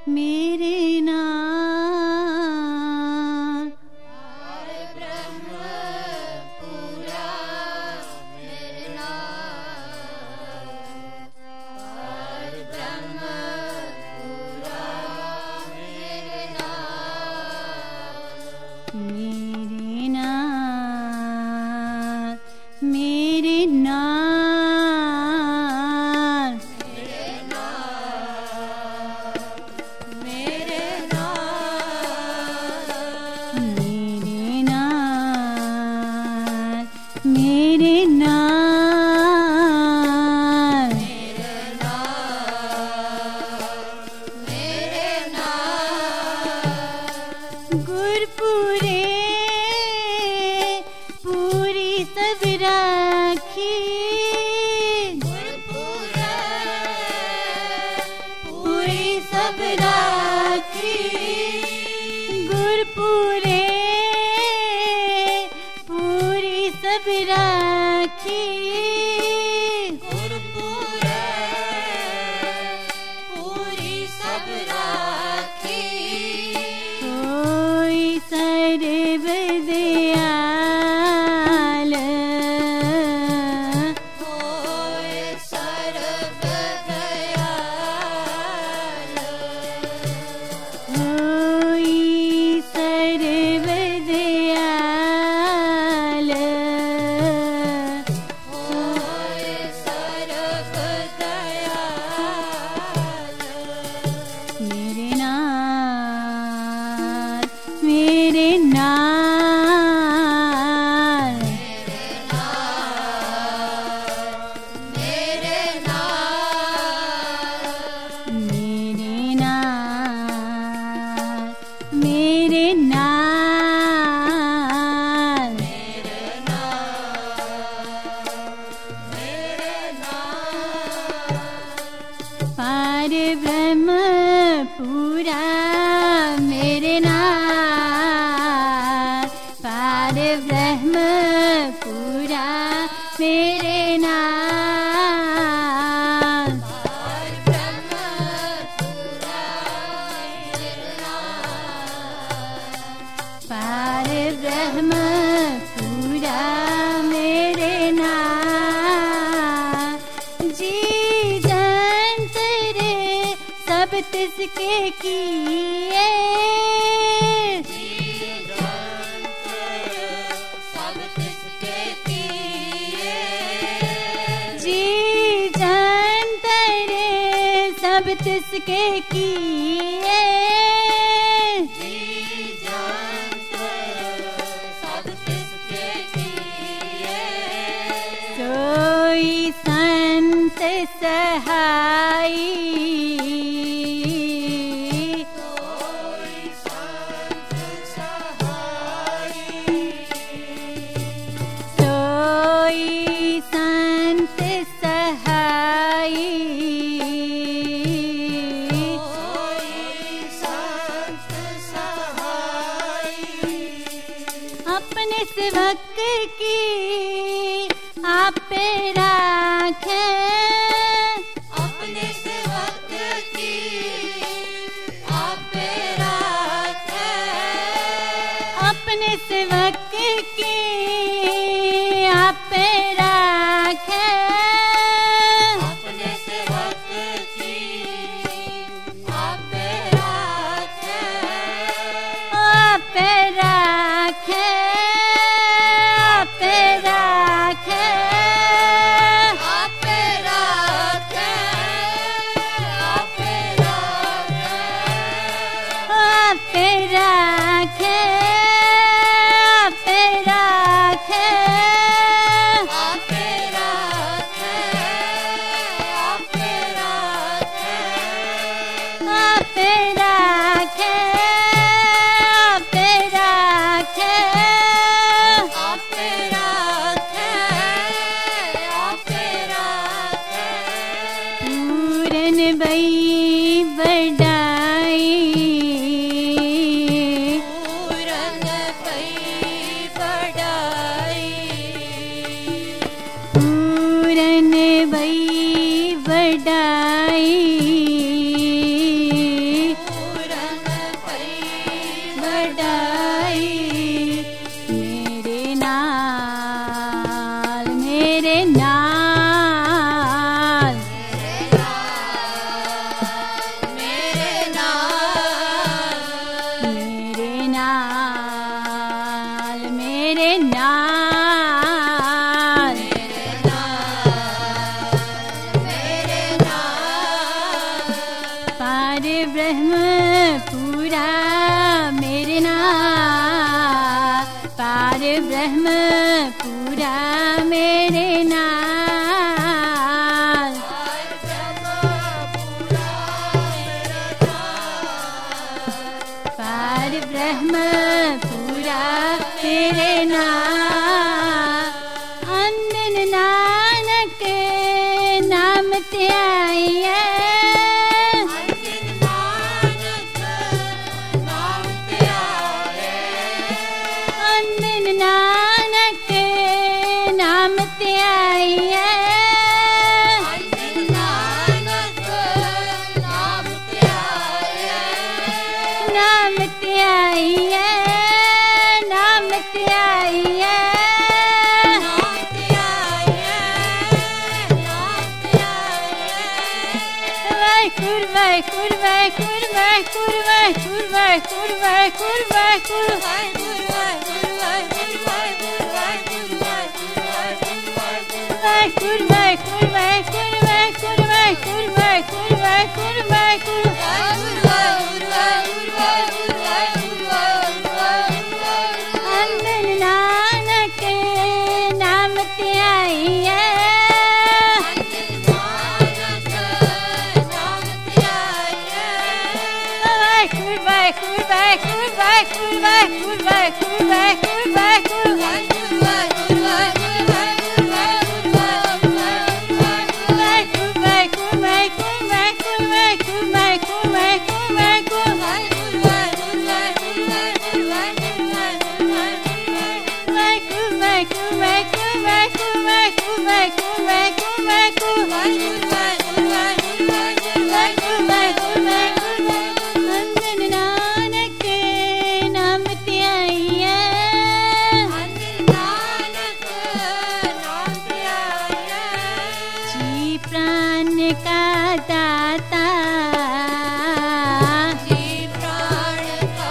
मेरे नाम ब्रह्म पूरा मेरे नाम ब्रह्म पूरा मेरे नाम मेरे नाम मेरे नाम मेरे नाम मेरे नाम मेरे नाम मेरे नाम गुरपुरे पूरी सब राखी पूरी सब राखी गुरपुरे पूरी सब राखी पूरी सब राखी कोई सर्व दयाल होए सर्व दयाल कोई सर्व दयाल होए सर्व दयाल मेरे नाम मेरे नाम मेरे नाम मेरे नाम मेरे नाम पार ब्रह्म पूरा मेरे नाम पार ब्रह्म पूरा मेरे नाम पार ब्रह्म पूरा मेरे नाम जी जंत रे सब तिसके किए सब किसके किए जी जंत रे सब तिसके किए सब किसके किए सोई संत सहाई सोई संत सहाई अपने सेवक की आप पे राखे अपने सेवक की आप राखे अपने सेवक की आप पे राखे अपने सेवक की आप राखे आप पे राखे आप पे राखे आप राखे आप राखे आप पे राखे आप पे पूरा मेरे नाल, पार ब्रह्म पूरा मेरे नाल, पार ब्रह्म पूरा मेरे नाल। अंदन नानक नाम ते आई है, अंदन नानक नाम ते आई है, नाम ते आई है, नाम ते आई है, वाहिगुरू वाहिगुरू वाहिगुरू वाहिगुरू वाहिगुरू वाहिगुरू वाहिगुरू वाहिगुरू वाहिगुरू वाहिगुरू वाहिगुरू वाहिगुरू वाहिगुरू वाहिगुरू वाहिगुरू वाहिगुरू। अंदन नानक नाम ते आई है, वाहिगुरू वाहिगुरू वाहिगुरू वाहिगुरू वाहिगुरू वाहिगुरू वाहिगुरू वाहिगुरू अंदन नानक नाम ते आई है, जी प्राण का दाता, जी प्राण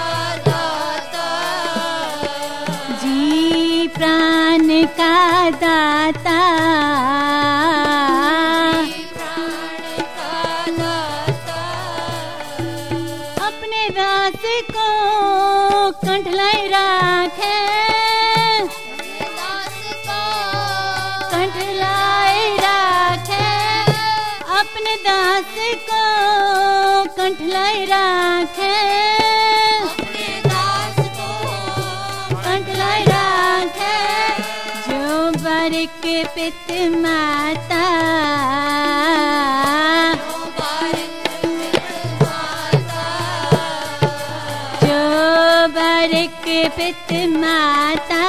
का दाता, अपने दास को कंठलाई राखे, कंठलाई राखे, अपने दास को कंठलाई राखे, कंठलाई राखे, जो बारिक पित माता, जो बारिक पित माता,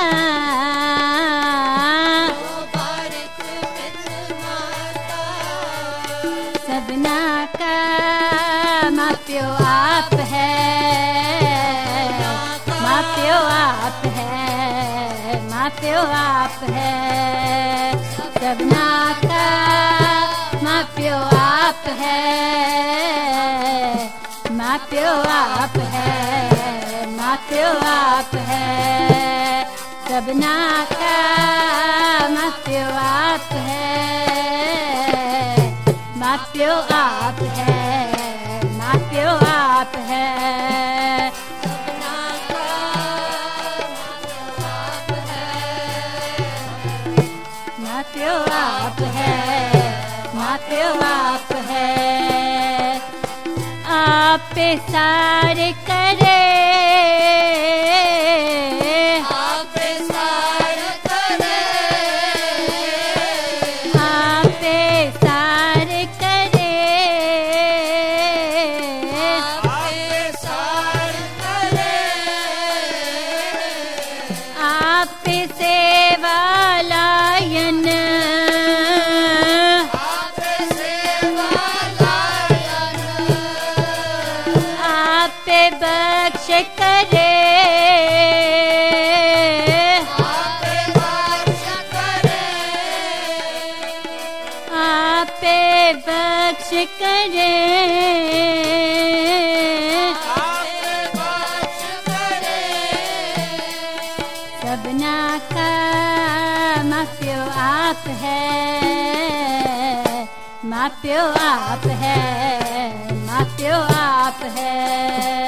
सबना का माँ प्यो आप है, माँ प्यो आप है, माँ प्यो आप है, सबना का माँ प्यो आप है, माँ प्यो आप है, माँ प्यो आप है, सबना का माँ प्यो आप है, माँ प्यो आप है, माँ प्यो आप है, माँ प्यो आप है, माँ प्यो आप है, आप सारे करे, आप सारे करे, आप सारे करे, आप सारे करे, आप सेवा लायन, आप सेवा लायन, आप बख्श करे, आप बख्श करे, आप बख्श करे, आप बख्श करे, सबना का माँ प्यो आप है, माँ प्यो आप है, माँ प्यो आप है।